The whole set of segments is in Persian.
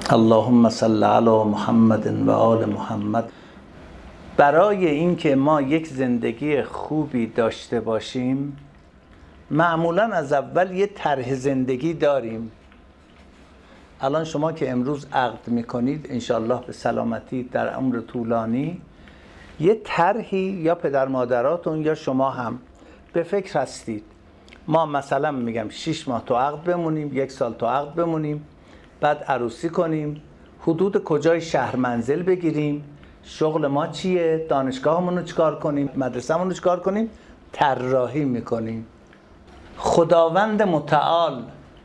اللهم صل علی محمد و آل محمد. برای اینکه ما یک زندگی خوبی داشته باشیم معمولا از اول یه طرح زندگی داریم. الان شما که امروز عقد میکنید انشالله به سلامتی در عمر طولانی، یه طرحی یا پدر مادراتون یا شما هم به فکر هستید ما مثلا میگم 6 ماه تو عقد بمونیم، 1 سال تو عقد بمونیم، بعد عروسی کنیم، حدود کجای شهر منزل بگیریم، شغل ما چیه، دانشگاهمون رو چیکار کنیم، مدرسه‌مون رو چیکار کنیم، طراحی میکنیم. خداوند متعال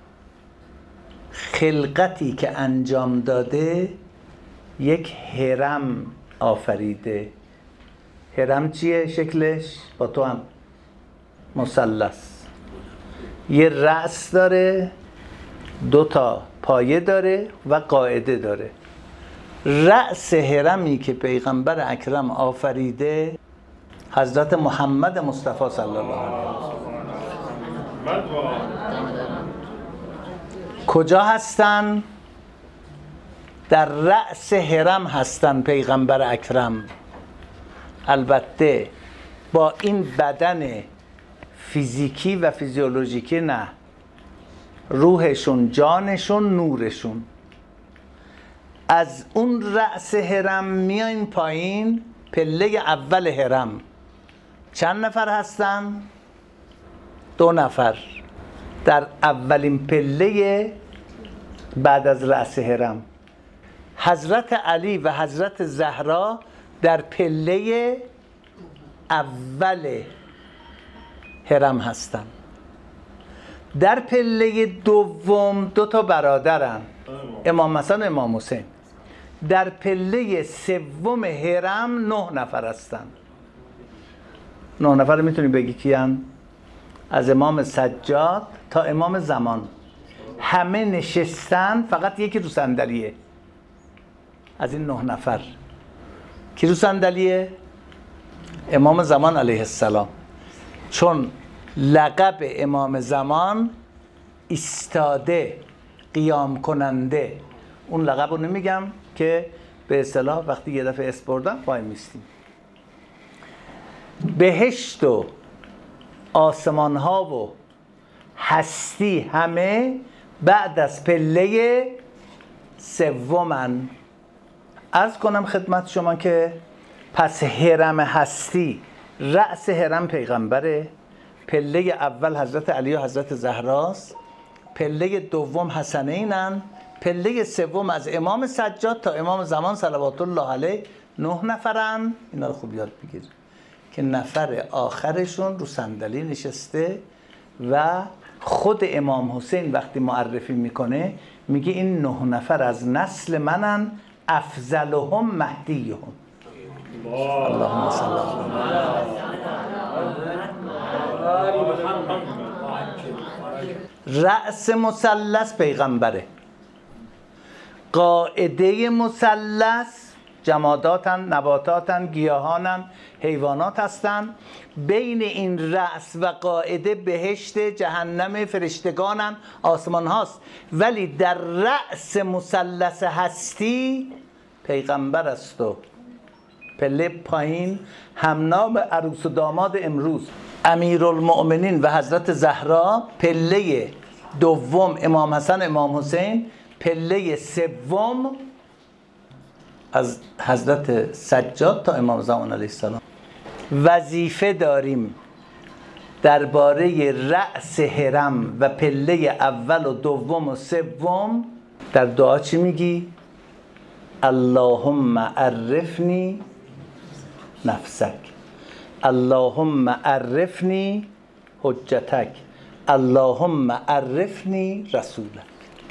خلقتی که انجام داده یک هرم آفریده. هرم چیه شکلش؟ با تو هم مثلث، یه رأس داره، 2 تا پایه داره و قاعده داره. رأس هرمی که پیغمبر اکرم آفریده حضرت محمد مصطفی صلی الله علیه و کجا هستن؟ در رأس هرم هستن پیغمبر اکرم. البته با این بدن فیزیکی و فیزیولوژیکی نه، روحشون، جانشون، نورشون. از اون رأس هرم میاین پایین، پله اول هرم چند نفر هستن؟ 2 نفر در اولین پله بعد از رأس هرم. حضرت علی و حضرت زهرا در پله اول هرم هستن. در پله دوم 2 تا برادرن، امام حسن و امام حسین. در پله سوم هرم 9 نفر هستن. 9 نفر رو میتونی بگی کیان؟ از امام سجاد تا امام زمان همه نشستن، فقط یکی رو صندلیه. از این 9 نفر کی رو صندلیه؟ امام زمان علیه السلام. چون لقب امام زمان ایستاده، قیام کننده، اون لقب رو نمیگم که به اصطلاح وقتی یه دفعه اسم بردم وای میستیم. بهشت و آسمان ها و هستی همه بعد از پله سومن. عرض کنم خدمت شما که پس هرم هستی رأس هرم پیغمبره، پله اول حضرت علی و حضرت زهراست، پله دوم حسنینن، پله سوم از امام سجاد تا امام زمان صلوات الله علیه 9 نفرن. اینا رو خوب یاد بگیر که نفر آخرشون رو صندلی نشسته و خود امام حسین وقتی معرفی میکنه میگه این 9 نفر از نسل منن، افضلهم مهدیهم. اللهم صل علی رأس مثلث پیغمبره. قاعده مثلث جماداتن، نباتاتن، گیاهانن، حیوانات هستن. بین این رأس و قاعده بهشت، جهنم، فرشتگانن، آسمان هاست. ولی در رأس مثلث هستی پیغمبر است و پله پایین همنام عروس و داماد امروز امیرالمؤمنین و حضرت زهرا، پله دوم امام حسن امام حسین، پله سوم از حضرت سجاد تا امام زمان علیه السلام. وظیفه داریم درباره رأس هرم و پله اول و دوم و سوم در دعا چی میگی؟ اللهم عرفنی نفسک، اللهم عرفنی حجتک، اللهم عرفنی رسولک.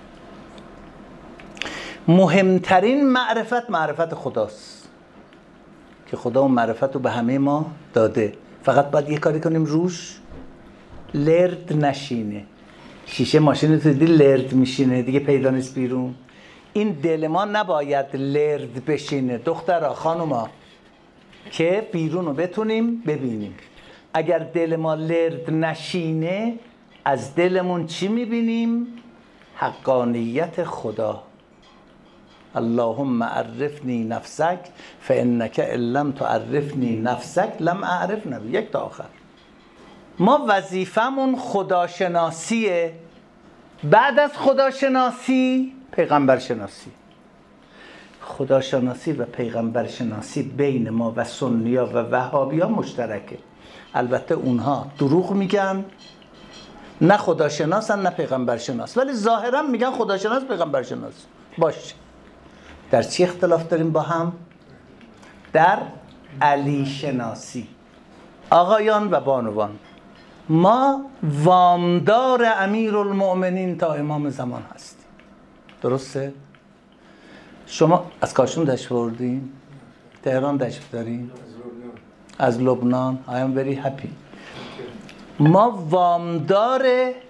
مهمترین معرفت خداست که خدا اون معرفت رو به همه ما داده. فقط باید یه کاری کنیم روش لرد نشینه. شیشه ماشین تو دیدی لرد میشینه دیگه پیدا نیست بیرون. این دل ما نباید لرد بشینه دخترها، خانوما، که بیرون رو بتونیم ببینیم. اگر دل ما لرد نشینه از دلمون چی میبینیم؟ حقانیت خدا. اللهم عرفنی نفسک فانک ان لم تعرفنی نفسک لم اعرف نبی. یک تا آخر. ما وظیفمون خداشناسیه، بعد از خداشناسی پیغمبرشناسی. خداشناسی و پیغمبرشناسی بین ما و سنی‌ها و وهابی‌ها مشترکه. البته اونها دروغ میگن، نه خداشناسن نه پیغمبرشناس، ولی ظاهرا میگن خداشناس پیغمبرشناس. باشه، در چی اختلاف داریم با هم؟ در علی شناسی. آقایان و بانوان، ما وامدار امیرالمؤمنین تا امام زمان هستیم. درسته؟ شما از کاشون تشریف آوردین؟ تهران تشریف دارین؟ از لبنان. I am very happy. ما وامدار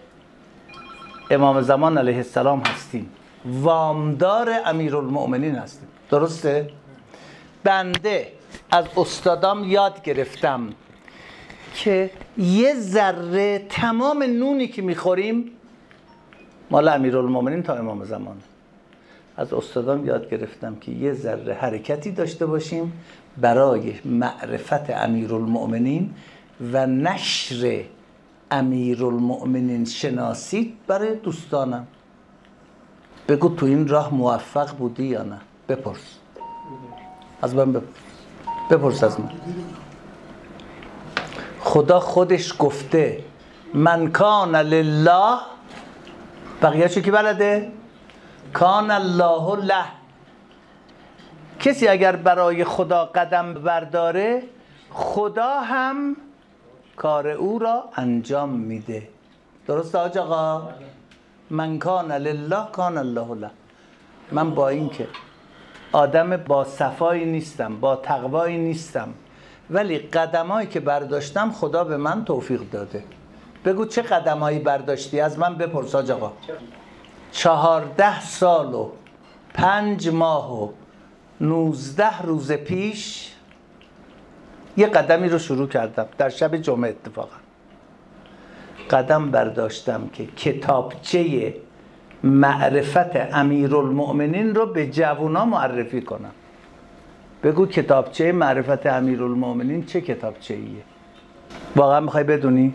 امام زمان علیه السلام هستیم، وامدار امیرالمؤمنین هستیم. درسته؟ بنده از استادام یاد گرفتم که یه ذره تمام نونی که میخوریم مال امیرالمؤمنین تا امام زمان. از استادام یاد گرفتم که یه ذره حرکتی داشته باشیم برای معرفت امیرالمؤمنین و نشر امیرالمؤمنین شناسی برای دوستانم. بگو تو این راه موفق بودی یا نه؟ بپرس از من، بپرس از من. خدا خودش گفته من کان لله، بقیه چه کی بلده؟ کان الله له. کسی اگر برای خدا قدم برداره خدا هم کار او را انجام میده. درسته حاج آقا؟ من کان لله کان الله له. من با این که آدم با صفایی نیستم، با تقوایی نیستم، ولی قدمایی که برداشتم خدا به من توفیق داده. بگو چه قدمایی برداشتی؟ از من بپرس حاج آقا. 14 سال و 5 ماه و 19 روز پیش یه قدمی رو شروع کردم، در شب جمعه اتفاقا قدم برداشتم که کتابچه معرفت امیرالمؤمنین رو به جوونا معرفی کنم. بگو کتابچه معرفت امیرالمؤمنین چه کتابچه ایه؟ واقعا میخوای بدونی؟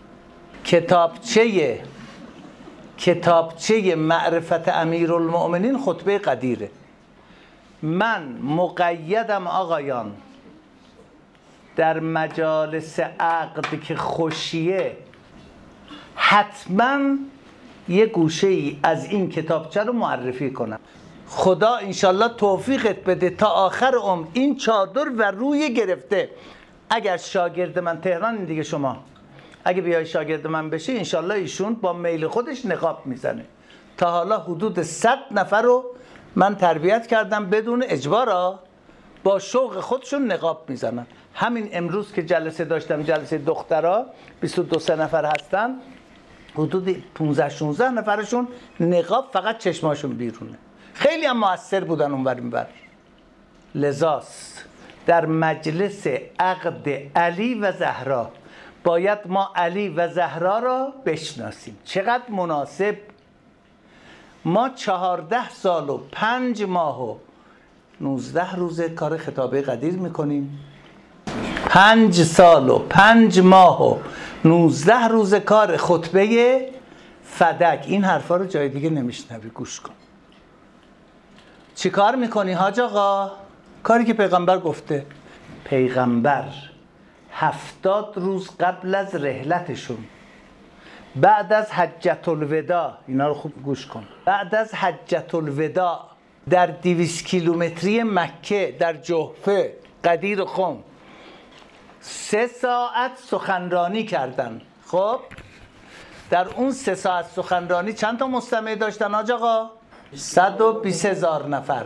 کتابچه معرفت امیرالمؤمنین خطبه قدیره. من مقیدم آقایان در مجالس عقد که خوشیه حتما یه گوشه ای از این کتابچه رو معرفی کنم. خدا انشالله توفیقت بده تا آخر عمر این چادر و روی گرفته. اگر شاگرد من تهران این دیگه، شما اگه بیای شاگرد من بشه انشالله ایشون با میل خودش نقاب میزنه. تا حالا حدود 100 نفر رو من تربیت کردم بدون اجبارا، با شوق خودشون نقاب میزنن. همین امروز که جلسه داشتم، جلسه دخترها 22 نفر هستن، حدود 15-16 نفرشون نقاب فقط چشماشون بیرونه. خیلی هم مؤثر بودن اونور اینور. لذاست در مجلس عقد علی و زهرا باید ما علی و زهرا را بشناسیم. چقدر مناسب. ما 14 سال و 5 ماه و 19 روز کار خطابه قدیر میکنیم. 5 سال و 5 ماه و 19 روز کار خطبه فدک. این حرفا رو جای دیگه نمیشنوی، گوش کن. چی کار میکنی حاج آقا؟ کاری که پیغمبر گفته. پیغمبر 70 روز قبل از رحلتشون، بعد از حجة الوداع، اینا رو خوب گوش کن، بعد از حجة الوداع در 200 کیلومتری مکه در جحفه قدیر خم 3 ساعت سخنرانی کردن. خب در اون 3 ساعت سخنرانی چند تا مستمع داشتن حاج آقا؟ 120,000 نفر.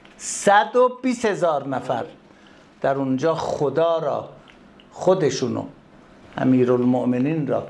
120,000 نفر در اونجا خدا را، خودشونو، امیرالمؤمنین را،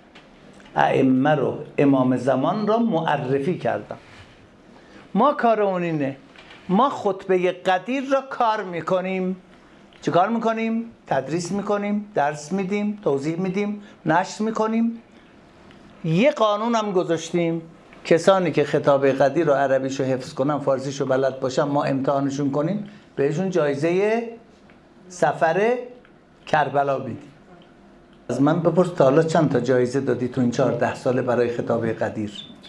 ائمه رو، امام زمان را معرفی کردن. ما کار اون اینه. ما خطبه قدیر را کار میکنیم. چه کار میکنیم؟ تدریس میکنیم، درس میدیم، توضیح میدیم، نشر میکنیم. یه قانون هم گذاشتیم. کسانی که خطاب قدیر رو عربیشو حفظ کنن، فارسیشو بلد باشن، ما امتحانشون کنیم بهشون جایزه سفر کربلا میدیم. از من بپرس تا حالا چند تا جایزه دادی تو این 14 ساله برای خطاب قدیر؟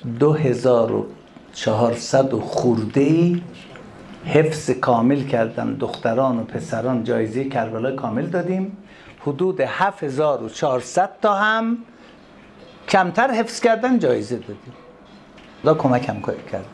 2400 و خورده‌ای حفظ کامل کردن دختران و پسران، جایزه کربلا کامل دادیم. حدود 7400 تا هم کمتر حفظ کردن جایزه دادیم. خدا کمکم کرد.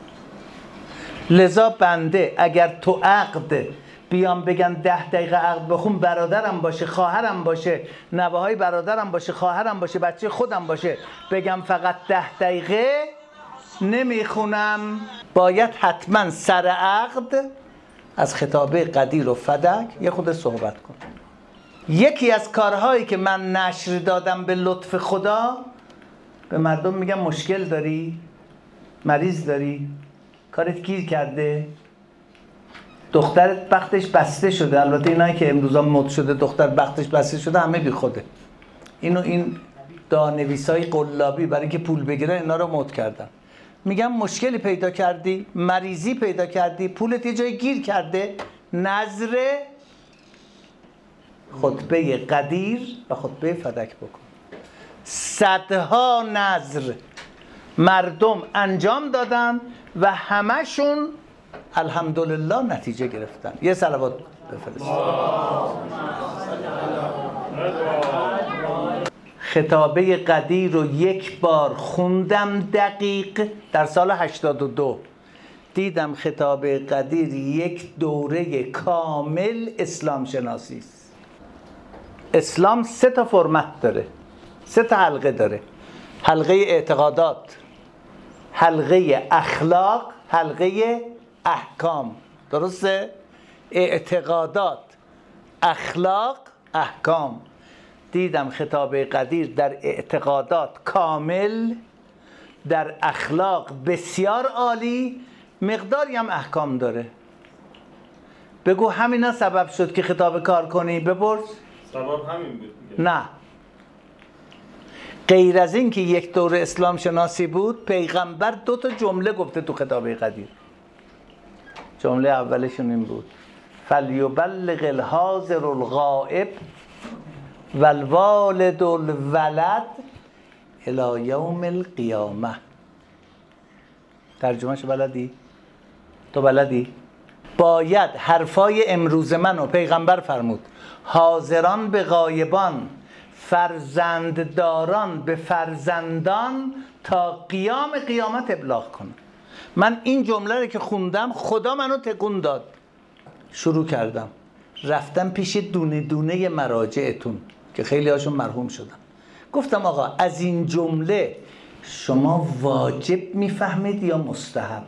لذا بنده اگر تو عقد بیام بگن 10 دقیقه عقد بخون، برادرم باشه، خواهرم باشه، نوه‌های برادرم باشه، خواهرم باشه، بچه خودم باشه، بگم فقط 10 دقیقه نمیخونم، باید حتما سر عقد از خطاب قدیر و فدک یه خود صحبت کنم. یکی از کارهایی که من نشر دادم به لطف خدا، به مردم میگم مشکل داری؟ مریض داری؟ کارت گیر کرده؟ دخترت بختش بسته شده. البته اینایی که امروزا مد شده دختر بختش بسته شده همه بی خوده. این دانویسای قلابی برای که پول بگیرن اینا رو مد کردن. میگم مشکلی پیدا کردی، مریضی پیدا کردی، پولت یه جای گیر کرده، نظر خطبه قدیر و خطبه فدک بکن. صدها نظر مردم انجام دادن و همشون الحمدلله نتیجه گرفتن. یه صلوات بفرست. خطابه قدیر رو یک بار خوندم دقیق در سال 82. دیدم خطابه قدیر یک دوره کامل اسلام شناسی است. اسلام 3 تا فرمت داره، 3 تا حلقه داره: حلقه اعتقادات، حلقه اخلاق، حلقه احکام. درسته؟ اعتقادات، اخلاق، احکام. دیدم خطاب قدیر در اعتقادات کامل، در اخلاق بسیار عالی، مقداری هم احکام داره. بگو همینا سبب شد که خطاب کار کنی. بپرس. سبب همین بود. نه، غیر از این که یک دوره اسلام شناسی بود، پیغمبر 2 تا جمله گفته تو خطاب قدیر. جمله اولشون این بود: فلیبلغ الحاضر الغائب والوالد الولد الی یوم القیامه. ترجمهش بلدی؟ تو بلدی؟ باید حرفای امروز منو، پیغمبر فرمود، حاضران به غایبان، فرزندداران به فرزندان تا قیام قیامت ابلاغ کنم. من این جمله رو که خوندم خدا منو تکون داد. شروع کردم رفتم پیش دونه دونه مراجعتون که خیلی هاشون مرحوم شدن. گفتم آقا از این جمله شما واجب میفهمید یا مستحب؟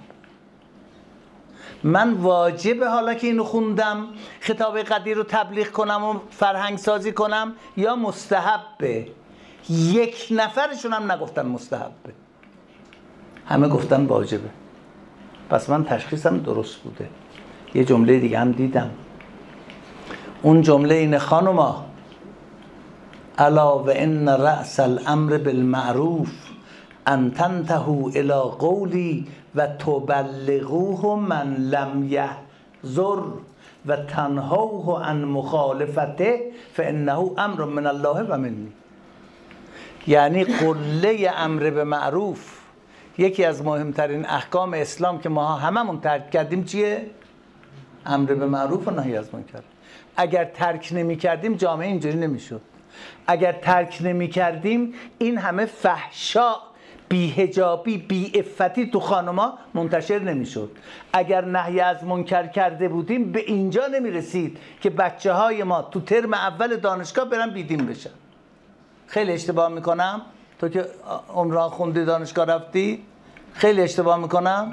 من واجبه حالا که اینو خوندم خطاب قدیر رو تبلیغ کنم و فرهنگ سازی کنم، یا مستحبه؟ یک نفرشون هم نگفتن مستحبه، همه گفتن واجبه. پس من تشخیصم درست بوده. یه جمله دیگه هم دیدم. اون جمله اینه: خانوما الا و ان رأس الامر بالمعروف ان تنتهوا الی قولی و تبلغوه من لم یحضر و تنهوه عن مخالفته فانه امر من الله و منی. یعنی قله امر به معروف، یکی از مهمترین احکام اسلام که ما هممون ترک کردیم چیه؟ امر به معروف و نهی از منکر. اگر ترک نمی کردیم جامعه اینجوری نمیشد. اگر ترک نمی کردیم این همه فحشا، بی‌حجابی، بی‌عفتی تو خانما منتشر نمیشد. اگر نهی از منکر کرده بودیم به اینجا نمی رسید که بچه های ما تو ترم اول دانشگاه برن بیدین بشن. خیلی اشتباه میکنم؟ تو که عمران خوندی دانشگاه رفتی، خیلی اشتباه میکنم؟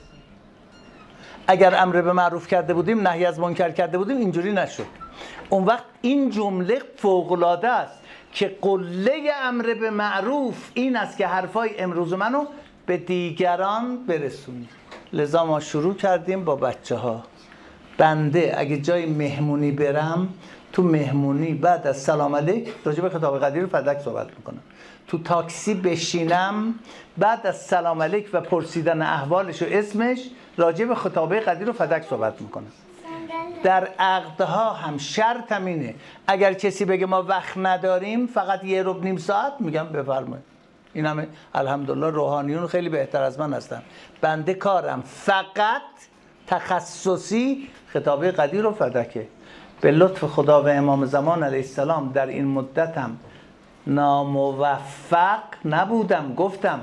اگر امر به معروف کرده بودیم، نهی از منکر کرده بودیم، اینجوری نشد. اون وقت این جمله فوق‌العاده است که قله امر به معروف این است که حرفای امروز منو به دیگران برسونی. لذا ما شروع کردیم با بچه ها. بنده اگه جای مهمونی برم تو مهمونی بعد از سلام علیک راجع به خطاب قدیر و فدک صحبت میکنم. تو تاکسی بشینم بعد از سلام علیک و پرسیدن احوالش و اسمش راجع به خطاب قدیر و فدک صحبت میکنم. در عقدها هم شرطم اینه اگر کسی بگه ما وقت نداریم فقط یه ربع نیم ساعت، میگم بفرمایید. این همه الحمدلله روحانیون خیلی بهتر از من هستن. بنده کارم فقط تخصصی خطابه قدیر و فدکه. به لطف خدا و امام زمان علیه السلام در این مدتم ناموفق نبودم. گفتم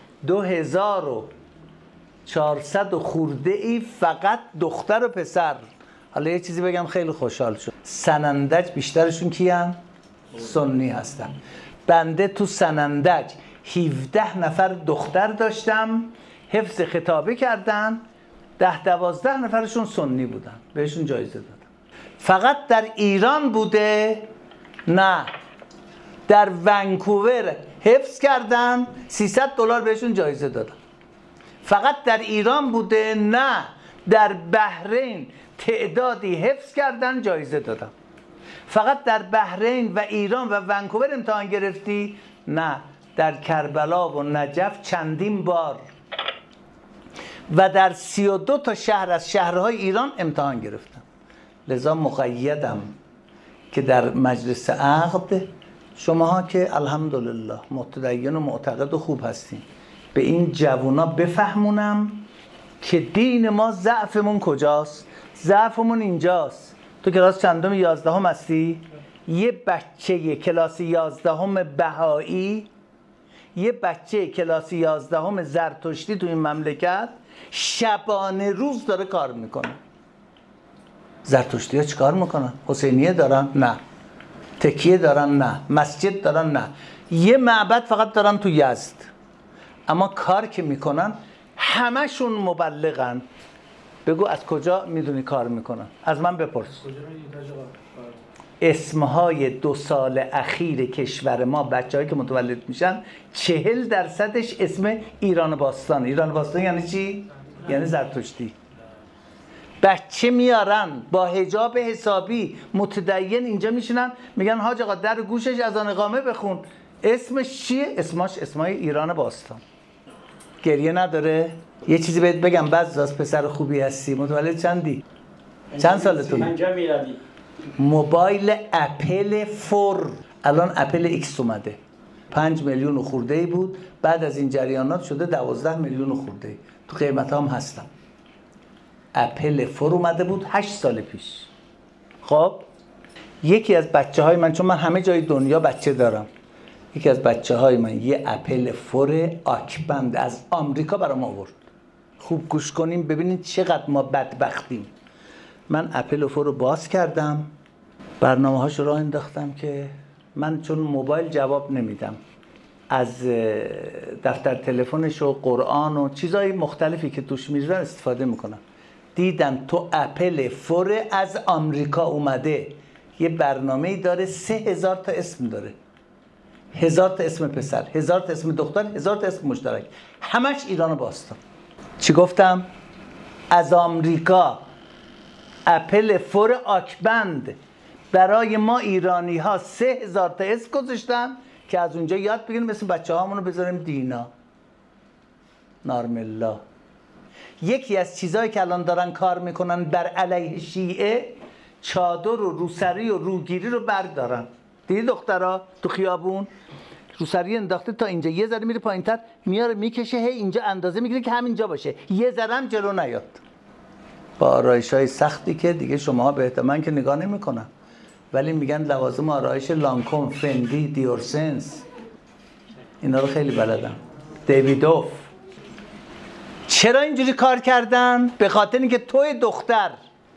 2400 و خورده ای فقط دختر و پسر. حالا یه چیزی بگم خیلی خوشحال شد. سنندج بیشترشون کیان؟ سنی هستن. بنده تو سنندج 17 نفر دختر داشتم، حفظ خطابه کردن، 10-12 نفرشون سنی بودن، بهشون جایزه دادم. فقط در ایران بوده؟ نه، در ونکوور حفظ کردن، $300 بهشون جایزه دادم. فقط در ایران بوده؟ نه، در بحرین تعدادی حفظ کردن، جایزه دادم. فقط در بحرین و ایران و ونکوور امتحان گرفتی؟ نه، در کربلا و نجف چندین بار و در 32 تا شهر از شهرهای ایران امتحان گرفتم. لذا مقیدم که در مجلس عقد شماها که الحمدلله متدین و معتقد و خوب هستین، به این جوونا بفهمونم که دین ما ضعفمون کجاست. ضعفمون اینجاست. تو کلاس چندم 11 هستی؟ یه بچه کلاس 11 بهایی، یه بچه کلاس 11 زرتشتی تو این مملکت شبانه روز داره کار میکنه. زرتشتی ها چی کار میکنن؟ حسینیه دارن؟ نه. تکیه دارن؟ نه. مسجد دارن؟ نه. یه معبد فقط دارن تو یزد، اما کار که میکنن همشون مبلغن. بگو از کجا میدونی کار میکنن؟ از من بپرس. اسمهای 2 سال اخیر کشور ما بچه‌هایی که متولد میشن 40% اسم ایران باستان. ایران باستان یعنی چی؟ یعنی زرتشتی. بچه میارن با حجاب حسابی متدین اینجا میشینن، میگن حاج آقا در گوشش اذان اقامه بخون. اسمش چیه؟ اسمای ایران باستان. گریه نداره؟ یه چیزی بهت بگم، بعضی پسر خوبی هستی. متولد چندی؟ چند سالتونه؟ 50 میلادی. موبایل اپل 4 الان اپل ایکس اومده، 5 میلیون خورده ای بود، بعد از این جریانات شده 12 میلیون خورده ای. تو قیمت هم هستم. اپل 4 اومده بود 8 سال پیش. خب یکی از بچه های من، چون من همه جای دنیا بچه دارم، یکی از بچه های من یه اپل 4 آکبند از آمریکا برام آورد. خوب گوش کنیم ببینید چقدر ما بدبختیم. من اپل 4 رو باز کردم، برنامه هاش راه انداختم که من چون موبایل جواب نمیدم، از دفتر تلفنش و قرآن و چیزهای مختلفی که توش میذارن استفاده میکنم. دیدم تو اپل 4 از آمریکا اومده، یه برنامه‌ای داره 3000 تا اسم داره، 1000 تا اسم پسر، 1000 تا اسم دختر، 1000 تا اسم مشترک، همش ایران باستان. چی گفتم؟ از آمریکا اپل 4 آکبند برای ما ایرانی ها 3000 تا اسم گذاشتن که از اونجا یاد بگیریم اسم بچه هامونو بذاریم دینا، نارملا. یکی از چیزایی که الان دارن کار میکنن بر علیه شیعه، چادر و روسری و روگیری رو بردارن. دیدی دخترها تو خیابون روسری انداخته تا اینجا، یه ذره میره پایینتر میاره میکشه، هی اینجا اندازه میگیره که همینجا باشه، یه ذره هم جلو نیاد. با آرایش‌های سختی که دیگه شماها بهتر، من که نگاه نمی‌کنم، ولی میگن لوازم آرایش لانکوم، فندی، دیورسنس، اینا رو خیلی بلدم، دیویدوف. چرا اینجوری کار کردن؟ به خاطر اینکه توی دختر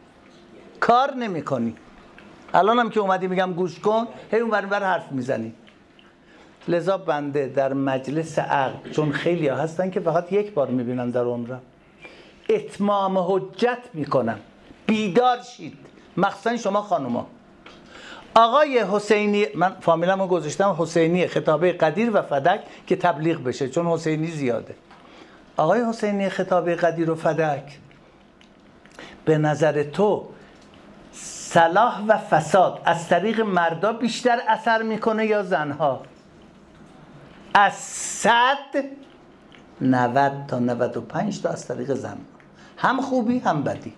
کار نمی‌کنی. الان هم که اومدی میگم گوش کن، هی اون ور حرف میزنی. لذا بنده در مجلس عقد، چون خیلی ها هستن که فقط یک بار میبینن در عمرم، اتمام حجت میکنم. بیدار شید، مخصوصا شما خانوما. آقای حسینی، من فامیلمو گذاشتم حسینی خطابه قدیر و فدک که تبلیغ بشه، چون حسینی زیاده. آقای حسینی خطابه قدیر و فدک، به نظر تو صلاح و فساد از طریق مردا بیشتر اثر میکنه یا زنها؟ از 100 90 تا 95 تا از طریق زن، هم خوبی هم بدی.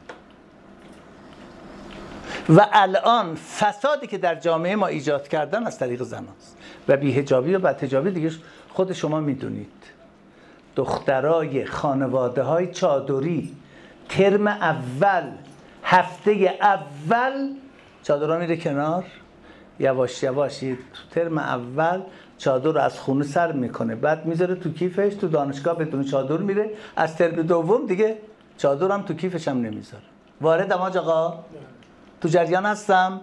و الان فسادی که در جامعه ما ایجاد کردن از طریق زن هست. و بی‌حجابی و بدحجابی دیگه خود شما میدونید. دخترای خانواده های چادری ترم اول، هفته اول چادرها میره کنار، یواش یواش تو ترم اول چادر رو از خونه سر میکنه، بعد میذاره تو کیفش، تو دانشگاه بدون چادر میره، از ترم دوم دیگه چادر هم تو کیفش هم نمیذاره. واردم آج آقا؟ تو جریان هستم؟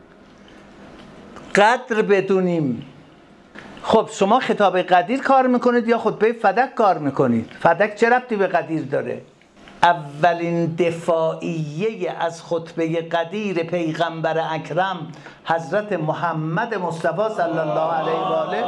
قدر بدونیم. خب شما خطاب قدیر کار میکنید یا خطبه فدک کار میکنید؟ فدک چه ربطی به قدیر داره؟ اولین دفاعیه از خطبه قدیر پیغمبر اکرم حضرت محمد مصطفی صلی الله علیه و آله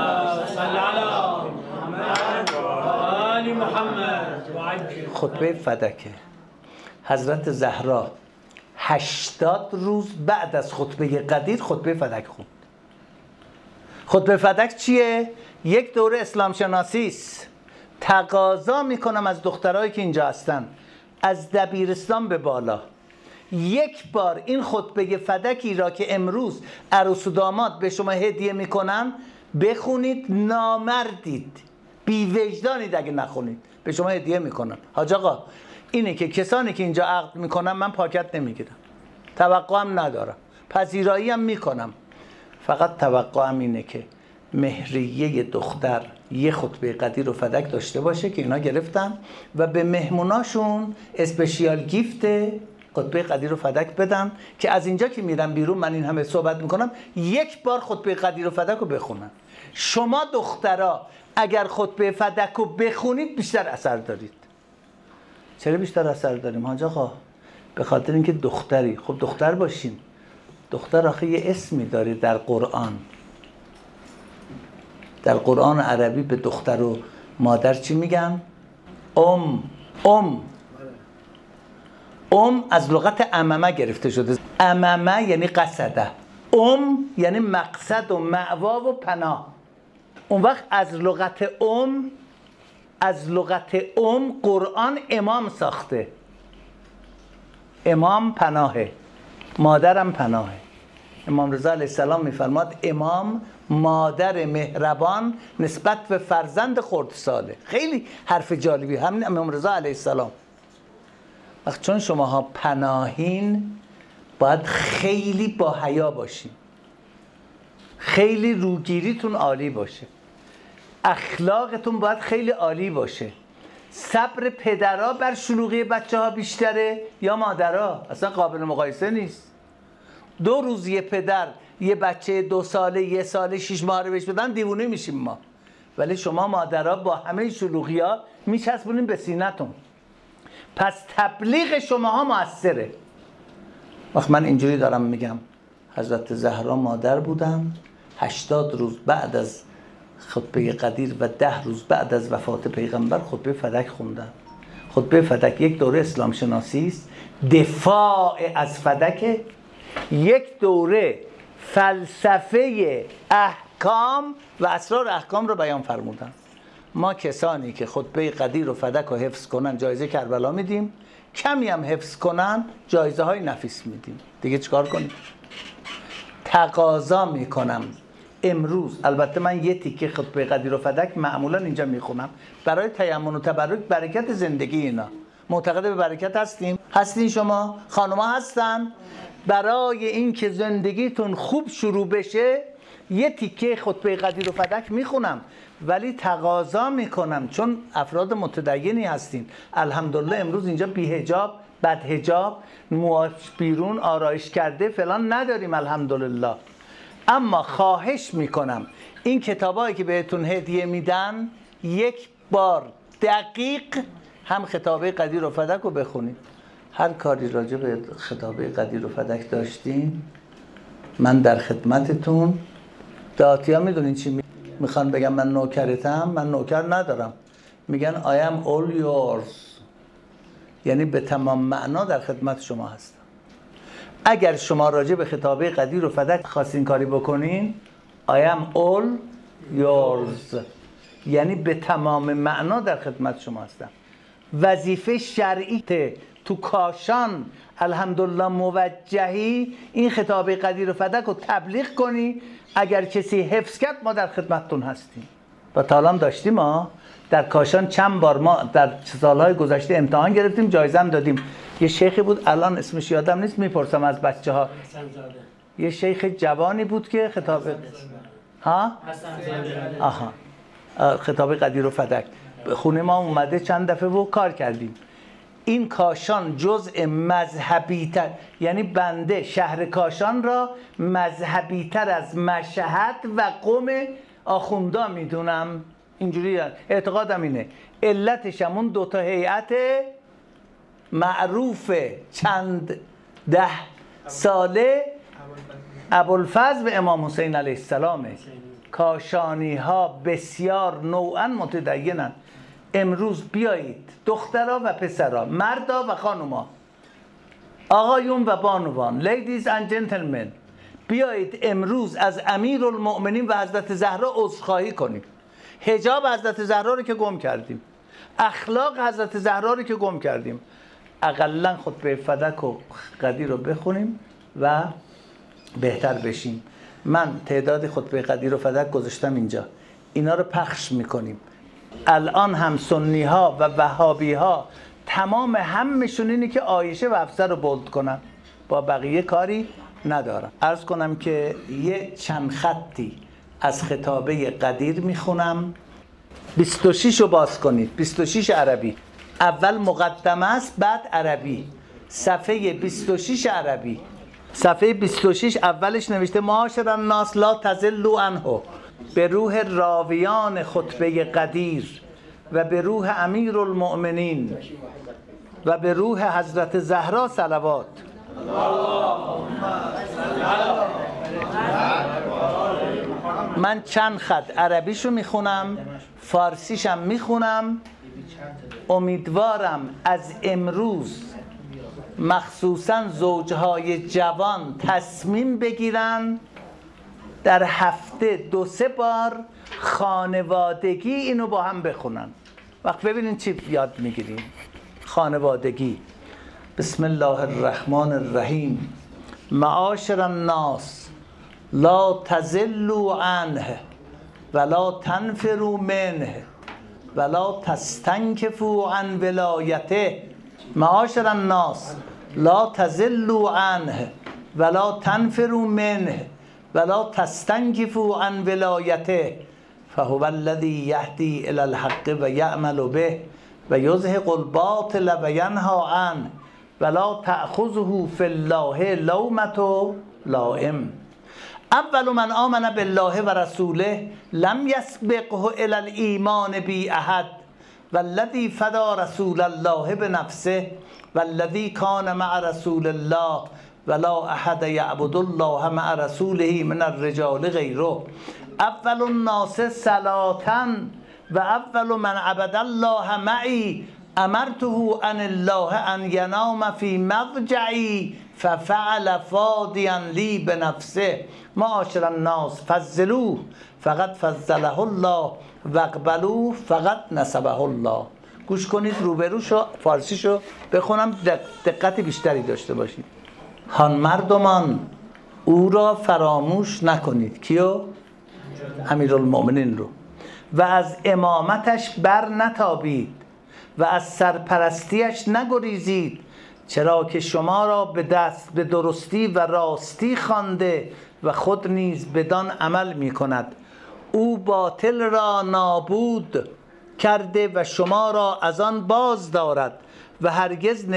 خطبه فدکه. حضرت زهرا 80 روز بعد از خطبه قدیر خطبه فدک خوند. خطبه فدک چیه؟ یک دوره اسلام شناسی است. تقاضا میکنم از دخترایی که اینجا هستن از دبیرستان به بالا یک بار این خطبه فدکی را که امروز عروس و داماد به شما هدیه میکنن بخونید. نامردید، بی وجدانید اگه نخونید. به شما هدیه میکنن. حاج آقا اینه که کسانی که اینجا عقد میکنن من پاکت نمیگیرم، توقعم ندارم، پذیرایی هم میکنم، فقط توقعم اینه که مهریه دختر یه خطبه قدیر و فدک داشته باشه که اینا گرفتن و به مهموناشون اسپشیال گیفت خطبه قدیر و فدک بدن که از اینجا که میرم بیرون من این همه صحبت میکنم یک بار خطبه قدیر و فدک رو بخونن. شما دخترا اگر خطبه فدک رو بخونید بیشتر اثر دارید. چرا بیشتر اثر داریم حاج آقا؟ به خاطر اینکه دختری. خب دختر باشین. دختر آخه یه اسمی داره در قرآن. در قرآن عربی به دختر و مادر چی میگن؟ ام از لغت اممه گرفته شده. اممه یعنی قصده، یعنی مقصد و مأوا و پناه. اون وقت از لغت قرآن امام ساخته. امام پناهه، مادرم پناهه. امام رضا علیه السلام میفرماد امام مادر مهربان نسبت به فرزند خردساله. خیلی حرف جالبی. همین امام رضا علیه السلام. وقت چون شماها پناهین باید خیلی با حیا باشین، خیلی روگیریتون عالی باشه، اخلاقتون باید خیلی عالی باشه. صبر پدرها بر شلوغی بچه ها بیشتره یا مادرها؟ اصلا قابل مقایسه نیست. 2 روز یه پدر یه بچه 2 ساله 1 ساله 6 ماه رو بهش بدن دیوونه میشیم ما. ولی شما مادرها با همه شلوغی ها میچسبونین به سینتون. پس تبلیغ شماها موثره. وقت من اینجوری دارم میگم حضرت زهرا مادر بودن، 80 روز بعد از خطبه قدیر و 10 روز بعد از وفات پیغمبر خطبه فدک خوندن. خطبه فدک یک دوره اسلام شناسی است، دفاع از فدک، یک دوره فلسفه احکام و اسرار احکام رو بیان فرمودن. ما کسانی که خطبه قدیر و فدک رو حفظ کنن جایزه کربلا میدیم، کمی هم حفظ کنن جایزه های نفیس میدیم. دیگه چیکار کنیم؟ تقاضا میکنم امروز، البته من یه تیکه خطبه قدیر و فدک معمولا اینجا میخونم برای تیمن و تبرک، برکت زندگی اینا. معتقد به برکت هستین شما؟ خانوما هستن؟ برای اینکه زندگیتون خوب شروع بشه یه تیکه خطبه قدیر و فدک میخونم، ولی تقاضا میکنم چون افراد متدینی هستین. الحمدلله امروز اینجا بی حجاب، بد حجاب، موهاش بیرون، آرایش کرده فلان نداریم الحمدلله. اما خواهش میکنم این کتابایی که بهتون هدیه میدن یک بار دقیق هم خطابه قدیر و فدک رو بخونید. هر کاری راجع به خطابه قدیر و فدک داشتین من در خدمتتون. دعاتیا میدونین چی میخوان بگم؟ من نوکرتم. من نوکر ندارم. میگن I am all yours، یعنی به تمام معنا در خدمت شما هستم. اگر شما راجع به خطابه قدیر و فدک خواستین کاری بکنین I am all yours، یعنی به تمام معنا در خدمت شما هستم. وظیفه شرعی تو کاشان الحمدلله موجهی این خطابه قدیر و فدک رو تبلیغ کنی. اگر کسی حفظ کرد ما در خدمتتون هستیم. و تا الان داشتیم ما در کاشان چند بار ما در سالهای گذشته امتحان گرفتیم، جایزه هم دادیم. یه شیخی بود الان اسمش یادم نیست، میپرسم از بچه‌ها. یه شیخ جوانی بود که خطابه خطابه قدیر و فدک خونه ما اومده چند دفعه و کار کردیم. این کاشان جزء مذهبی تر، یعنی بنده شهر کاشان را مذهبی تر از مشهد و قم آخوندا میدونم. اینجوری اعتقادم اینه. علتش همون دوتا هیئت معروف چند ده ساله ابوالفضل و امام حسین علیه السلامه. کاشانی ها بسیار نوعا متدینن. امروز بیایید دخترها و پسرها، مردا و خانوما، آقایون و بانوان، لیدیز اند جنتلمن، بیایید امروز از امیرالمؤمنین و حضرت زهرا عذرخواهی کنیم. حجاب حضرت زهرا رو که گم کردیم، اخلاق حضرت زهرا رو که گم کردیم. اقلا خطبه فدک و قدیر رو بخونیم و بهتر بشیم. من تعداد خطبه قدیر و فدک گذاشتم اینجا، اینا رو پخش میکنیم. الان هم سنی ها و وهابی ها تمام همشون اینه که عایشه و حفصه رو بولد کنن، با بقیه کاری ندارم. عرض کنم که یه چند خطی از خطابه قدیر میخونم. 26 رو باز کنید، 26 عربی. اول مقدمه است بعد عربی. صفحه 26 عربی. صفحه 26 اولش نوشته معاشر الناس لا تضلوا عنه، به روح راویان خطبه قدیر و به روح امیرالمؤمنین و به روح حضرت زهرا صلوات. من چند خط عربیشو میخونم، فارسیشم میخونم. امیدوارم از امروز مخصوصا زوجهای جوان تصمیم بگیرن در هفته 2-3 بار خانوادگی اینو با هم بخونن. وقت ببینین چی یاد میگیریم. خانوادگی. بسم الله الرحمن الرحیم. معاشر الناس لا تزلوا عنه ولا تنفروا منه ولا تستنکفوا عن ولایته. معاشر الناس لا تزلوا عنه ولا تنفروا منه ولا تستنکفوا عن ولایته فهو الذی یهدی الی الحق و یعمل به و یزهق الباطل و ینهی عنه ولا تأخذه فی الله لومة لائم. اول من آمن بالله و رسوله لم یسبقه الی الایمان بی احد والذی فدا رسول الله بنفسه والذی کان مع رسول الله ولا احد یعبد الله مع رسوله من الرجال غیره. اول الناس صلاة و اول من عبد الله معی امرته عن الله ان ینام فی مضجعی ففعل فادیا لی بنفسه. معاشر الناس فضلوه فقط فضله الله و اقبلوه فقط نصبه الله. گوش کنید، روبروشو فارسیشو بخونم، دقت بیشتری داشته باشید. هان مردمان او را فراموش نکنید. کیو؟ امیرالمؤمنین رو. و از امامتش بر نتابید و از سرپرستیش نگریزید، چرا که شما را به درستی و راستی خوانده و خود نیز بدان عمل می کند. او باطل را نابود کرده و شما را از آن باز دارد و هرگز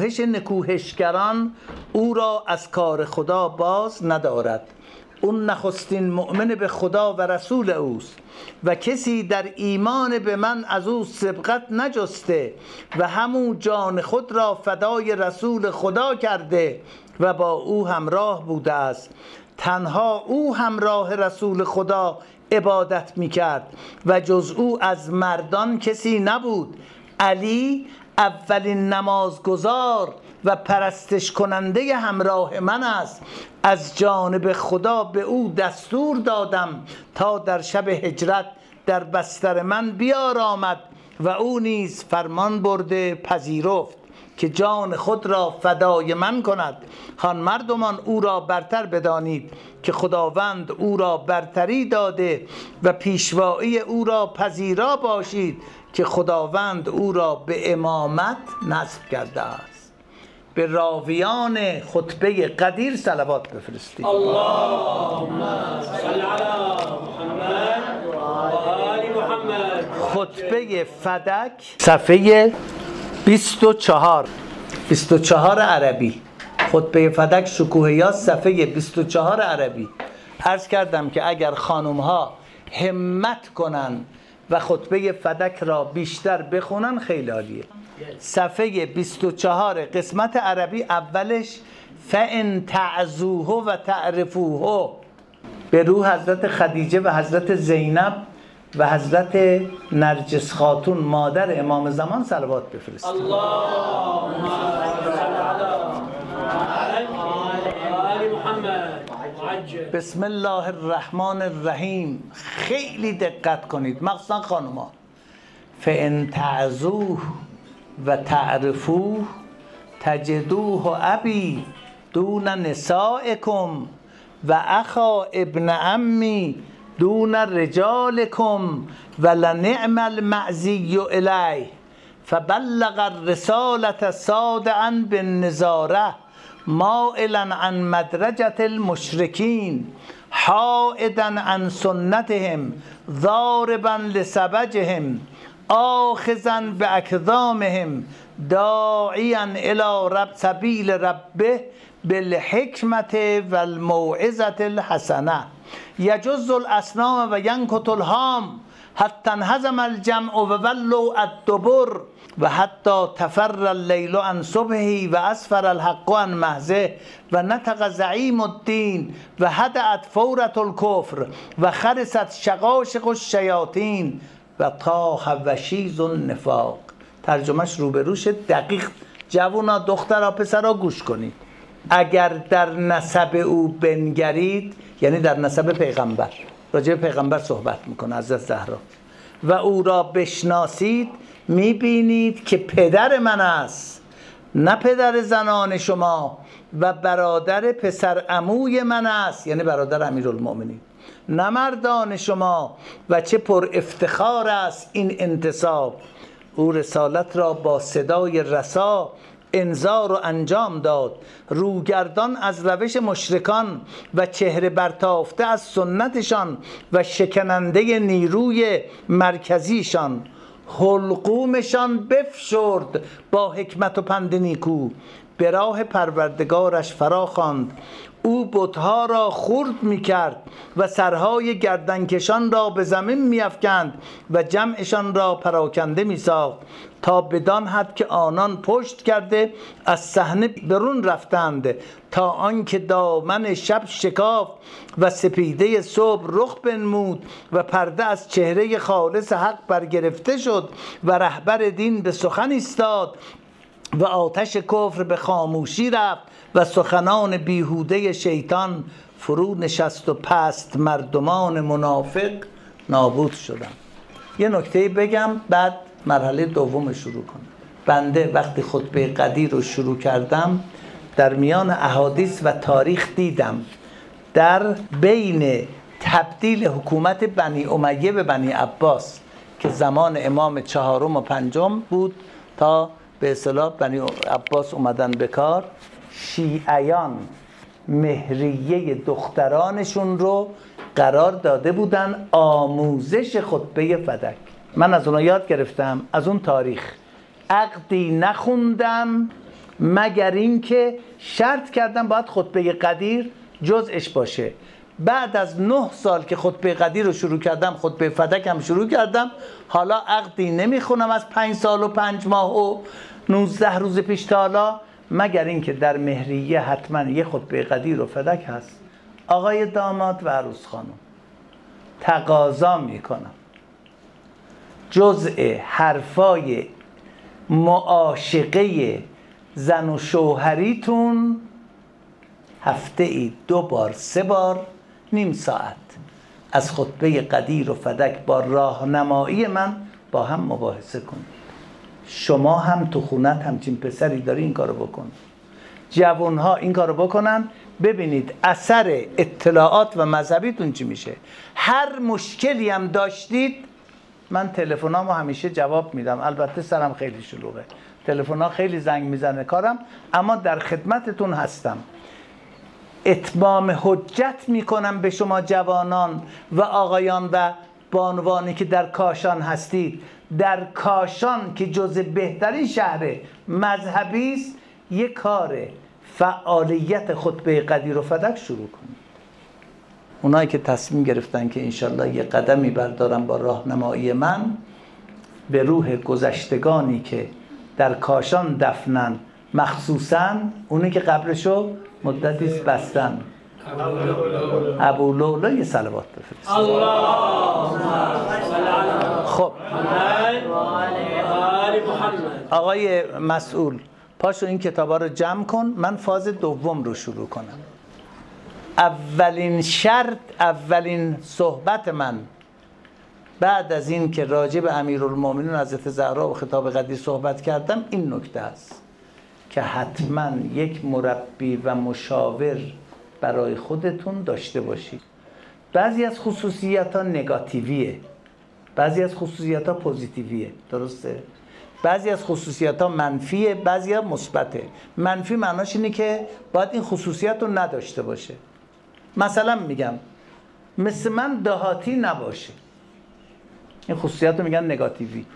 نکوهشگران او را از کار خدا باز ندارد. اون نخستین مؤمن به خدا و رسول اوست و کسی در ایمان به من از او سبقت نجسته و همو جان خود را فدای رسول خدا کرده و با او همراه بوده است. تنها او همراه رسول خدا عبادت میکرد و جز او از مردان کسی نبود. علی اولین نمازگزار و پرستش کننده همراه من است. از جانب خدا به او دستور دادم تا در شب هجرت در بستر من بیارامد و او نیز فرمان برده پذیرفت که جان خود را فدای من کند. هان مردمان او را برتر بدانید که خداوند او را برتری داده و پیشوایی او را پذیرا باشید که خداوند او را به امامت نصب کرده است. به راویان خطبه قدیر صلوات بفرستید. اللهم صل علی محمد و آل محمد. خطبه فدک صفحه 24 عربی. خطبه فدک شکوه یاس صفحه 24 عربی. عرض کردم که اگر خانوم ها همت کنن و خطبه فدک را بیشتر بخونن خیلی عالیه. صفحه 24 قسمت عربی اولش فَإِن تَعْزُوهُ و تعرفوه. به روح حضرت خدیجه و حضرت زینب و حضرت نرجس خاتون مادر امام زمان صلوات بفرستید. اللهم صل علی آل محمد. بسم الله الرحمن الرحیم. خیلی دقت کنید مخصوصا خانوما. فَإِن تَعْزُوهُ و تعرفوه تجدوه ابی دون نسائکم و اخا ابن عمی دون رجالکم و لنعم المعزی الیه فبلغ الرسالة صادعا بالنظاره مائلا عن مدرجة المشرکین حائدا عن سنتهم ضاربا لسبجهم آخذا باکدامهم داعیا الی سبیل ربه بالحکمت و الموعظة الحسنه یجز الاسنام و ینکت الهام حتی انهزم الجمع و ولوا الدبر و حتی تفر اللیل عن صبحه و اسفر الحق عن محضه و نطق زعیم الدین و هدأت فورة الکفر و خرست شقاشق الشیاطین و طاح وشیز النفاق. ترجمهش روبروش دقیق. جوونا دخترها پسرها گوش کنید. اگر در نسب او بنگرید، یعنی در نسب پیغمبر، راجع به پیغمبر صحبت میکنه حضرت زهرا، و او را بشناسید میبینید که پدر من است نه پدر زنان شما و برادر پسر عموی من است، یعنی برادر امیرالمؤمنین، نه مردان شما و چه پر افتخار است این انتساب. او رسالت را با صدای رسا انذار و انجام داد، روگردان از روش مشرکان و چهره برتافته از سنتشان و شکننده نیروی مرکزیشان. حلقومشان بفشرد با حکمت و پند نیکو، به راه پروردگارش فرا خواند. او بتها را خرد می کرد و سرهای گردنکشان را به زمین می افکند و جمعشان را پراکنده می ساخت تا بدان حد که آنان پشت کرده از صحنه برون رفتند تا آنکه دامن شب شکاف و سپیده صبح رخ بنمود و پرده از چهره خالص حق برگرفته شد و رهبر دین به سخن ایستاد و آتش کفر به خاموشی رفت و سخنان بیهوده شیطان فرو نشست و پست مردمان منافق نابود شدند. یه نکته بگم بعد مرحله دوم شروع کنم. بنده وقتی خطبه قدیر رو شروع کردم در میان احادیث و تاریخ دیدم در بین تبدیل حکومت بنی امیه به بنی عباس که زمان امام چهارم و پنجم بود تا به اصطلاح بنی عباس اومدن به کار، شیعیان مهریه دخترانشون رو قرار داده بودن آموزش خطبه فدک. من از اونها یاد گرفتم، از اون تاریخ عقدی نخوندم مگر اینکه شرط کردم باید خطبه قدیر جزءش باشه. بعد از 9 سال که خطبه قدیر رو شروع کردم، خطبه فدک هم شروع کردم، حالا عقدی نمیخونم از 5 سال و 5 ماه و 19 روز پیش تا حالا، مگر اینکه در مهریه حتما یه خطبه قدیر و فدک هست. آقای داماد و عروس خانم، تقاضا میکنم جزء حرفای معاشقه زن و شوهریتون هفته ای 2 بار 3 بار نیم ساعت از خطبه قدیر و فدک با راهنمایی من با هم مباحثه کنید. شما هم تو خونت همچین پسری داری این کارو بکن. جوانها این کارو بکنن، ببینید اثر اطلاعات و مذهبیتون چی میشه. هر مشکلی هم داشتید من تلفنامو همیشه جواب میدم، البته سرم خیلی شلوغه، تلفن‌ها خیلی زنگ میزنه کارم، اما در خدمتتون هستم. اتمام حجت میکنم به شما جوانان و آقایان و بانوانی که در کاشان هستید. در کاشان که جز بهترین شهر مذهبی است، یک کار فعالیت خطبه قدیر و فدک شروع کنید. اونایی که تصمیم گرفتن که انشالله یه قدمی بردارن با راهنمایی من، به روح گذشتگانی که در کاشان دفنن، مخصوصاً اونی که قبرشو مدتیست بستن، ابو لؤلؤ یه صلوات بفرست. خب آقای مسئول پاشو این کتابا رو جمع کن، من فاز دوم رو شروع کنم. اولین شرط، اولین صحبت من بعد از این که راجع به امیرالمومنین حضرت زهرا و خطاب قدیر صحبت کردم، این نکته است که حتما یک مربی و مشاور برای خودتون داشته باشید. بعضی از خصوصیت ها نگاتیویه، بعضی از خصوصیت ها پوزیتیویه، درسته؟ بعضی از خصوصیت ها منفیه، بعضی ها مثبته. منفی معناش اینه که باید این خصوصیت رو نداشته باشه. مثلا میگم مثل من دهاتی نباشه، این خصوصیت رو میگن نگاتیوی.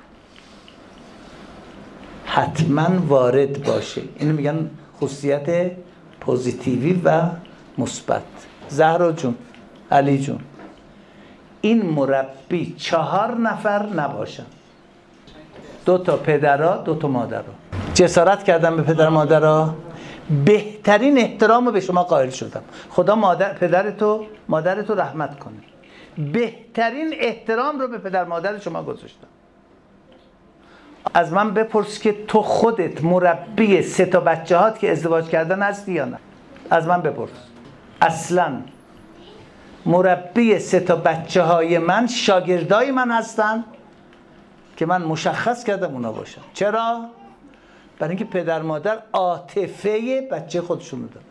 حتما وارد باشه، اینو میگن خصوصیت پوزیتیوی و مثبت. زهرا جون، علی جون، این مربی 4 نفر نباشن، 2 تا پدرها 2 تا مادرها. جسارت کردم به پدر مادرها، بهترین احترام رو به شما قائل شدم. خدا پدرتو مادرتو رحمت کنه. بهترین احترام رو به پدر مادر شما گذاشتم. از من بپرس که تو خودت مربی 3 تا بچه‌هات که ازدواج کردن هستی یا نه؟ از من بپرس. اصلا مربی 3 تا بچه‌های من شاگردای من هستن که من مشخص کردم اونا باشن. چرا؟ برای اینکه پدر مادر عاطفه بچه خودشونو دارن.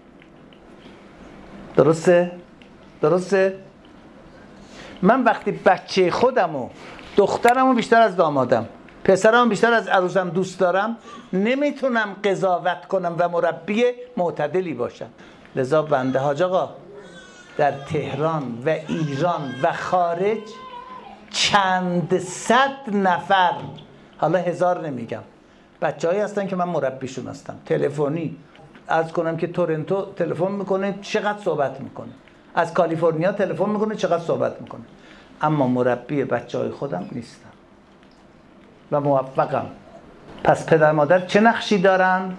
درسته؟ درسته؟ من وقتی بچه خودمو، دخترمو بیشتر از دامادم، پسرمو بیشتر از عروسم دوست دارم، نمیتونم قضاوت کنم و مربی معتدلی باشم. لذا بنده حاج آقا در تهران و ایران و خارج چند صد نفر، حالا 1000 نمیگم، بچه‌هایی هستن که من مربیشون هستم. تلفنی عرض کنم که تورنتو تلفن میکنه چقدر صحبت میکنه، از کالیفرنیا تلفن میکنه چقدر صحبت میکنه، اما مربی بچه‌های خودم نیستم و موفقم. پس پدر مادر چه نقشی دارن؟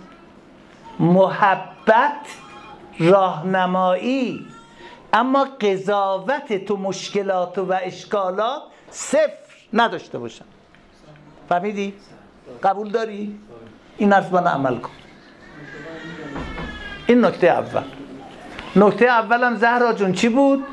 محبت، راهنمایی، اما قضاوت تو مشکلات و اشکالات 0 نداشته باشن. فهمیدی؟ قبول داری؟ این حرف من عمل کن. این نکته اول. نکته اولم زهرا جون چی بود؟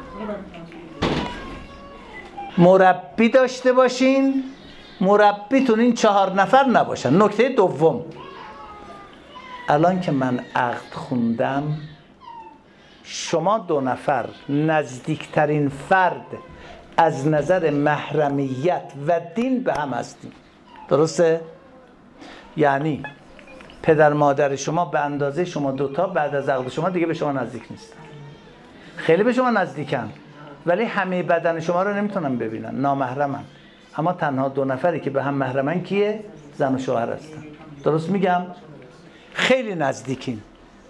مربی داشته باشین، مربیتون این 4 نفر نباشن. نکته دوم، الان که من عقد خوندم، شما 2 نفر نزدیکترین فرد از نظر محرمیت و دین به هم هستیم. درسته؟ یعنی پدر مادر شما به اندازه شما 2 تا بعد از عقد شما دیگه به شما نزدیک نیستن. خیلی به شما نزدیکن ولی همه بدن شما رو نمیتونن ببینن، نامحرمن. اما تنها 2 نفری که به هم محرمن کیه؟ زن و شوهر هستن. درست میگم؟ خیلی نزدیکین.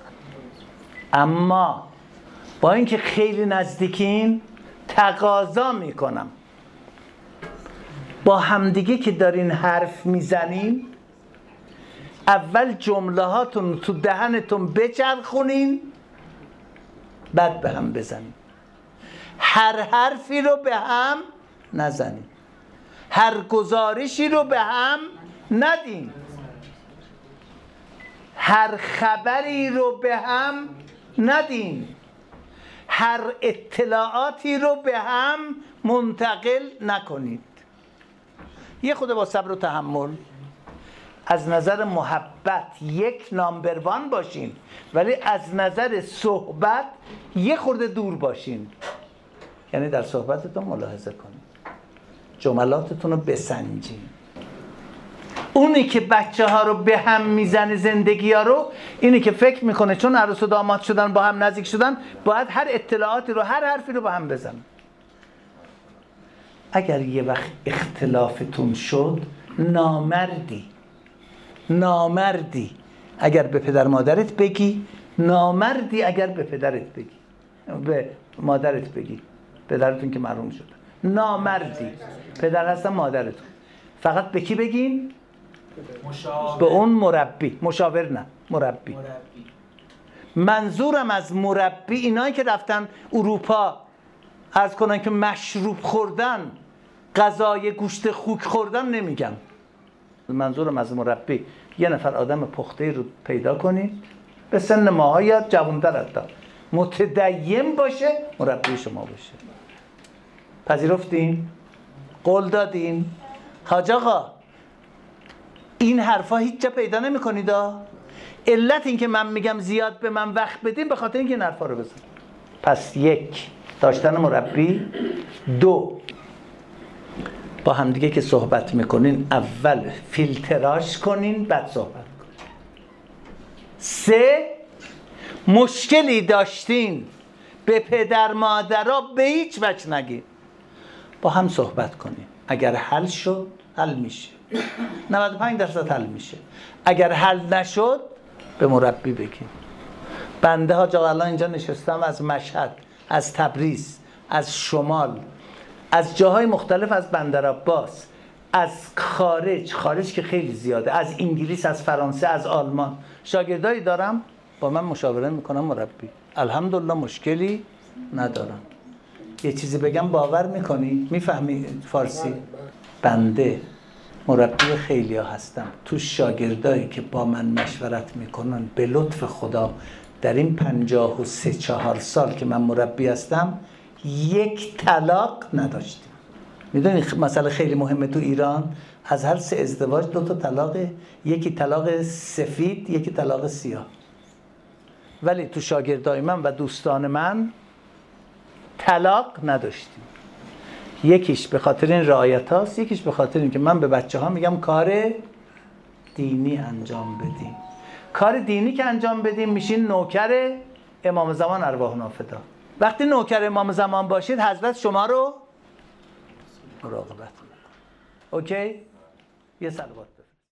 اما با اینکه خیلی نزدیکین، تقاضا میکنم با همدیگه که دارین حرف میزنین، اول جمله هاتون تو دهنتون بچرخونین، بعد به هم بزنین. هر حرفی رو به هم نزنین، هر گزارشی رو به هم ندین. هر خبری رو به هم ندین، هر اطلاعاتی رو به هم منتقل نکنید. یه خود با صبر و تحمل از نظر محبت یک نامبر وان باشین، ولی از نظر صحبت یه خورده دور باشین. یعنی در صحبتتون ملاحظه کنید، جملاتتون رو بسنجین. اونی که بچه ها رو به هم میزنه زندگی ها رو، اینی که فکر میکنه چون عروس و داماد شدن با هم نزدیک شدن باید هر اطلاعاتی رو، هر حرفی رو با هم بزنن. اگر یه وقت اختلافتون شد، نامردی اگر به پدر مادرت بگی، نامردی اگر به پدرت بگی، به مادرت بگی، پدرتون که محروم شد، نامردی، پدر هستن مادرتون. فقط به کی بگین؟ به اون مربی. مشاور نه، مربی. منظورم از مربی اینایی که رفتن اروپا عرض کنن که مشروب خوردن، غذای گوشت خوک خوردن نمیگم. منظورم از مربی یه نفر آدم پخته رو پیدا کنید به سن ماها یا جوان‌تر حتی، متدین باشه، مربی شما باشه. پذیرفتین؟ قول دادین؟ حاج آقا این حرفا هیچ جا پیدا نمی کنید. علت این که من میگم زیاد به من وقت بدین به خاطر اینکه این حرفا رو بزن. پس یک، داشتن مربی. دو، با همدیگه که صحبت میکنین اول فیلتراژ کنین بعد صحبت کنین. سه، مشکلی داشتین به پدر مادرها به هیچ وجه نگین، با هم صحبت کنین. اگر حل شد حل میشه، 95% حل میشه. اگر حل نشد به مربی بگین. بنده ها جا الان اینجا نشستم از مشهد، از تبریز، از شمال، از جاهای مختلف، از بندرعباس، از خارج که خیلی زیاده، از انگلیس، از فرانسه، از آلمان شاگردایی دارم با من مشاوره میکنم مربی. الحمدلله مشکلی ندارم. یه چیزی بگم باور میکنی؟ میفهمی فارسی؟ بنده مربی خیلی ها هستم. تو شاگردایی که با من مشورت میکنن به لطف خدا در این 53-54 سال که من مربی هستم یک طلاق نداشتیم. میدونی مسئله خیلی مهمه تو ایران، از هر 3 ازدواج 2 طلاقه، یکی طلاق سفید یکی طلاق سیاه. ولی تو شاگردای من و دوستان من طلاق نداشتیم. یکیش به خاطر این رعایت هاست، یکیش به خاطر این که من به بچه ها میگم کار دینی انجام بدیم. کار دینی که انجام بدیم میشین نوکر امام زمان ارواحنا فدا. وقتی نوکر امام زمان باشید حضرت شما رو مراقبت میکنه. اوکی؟ یه صلوات.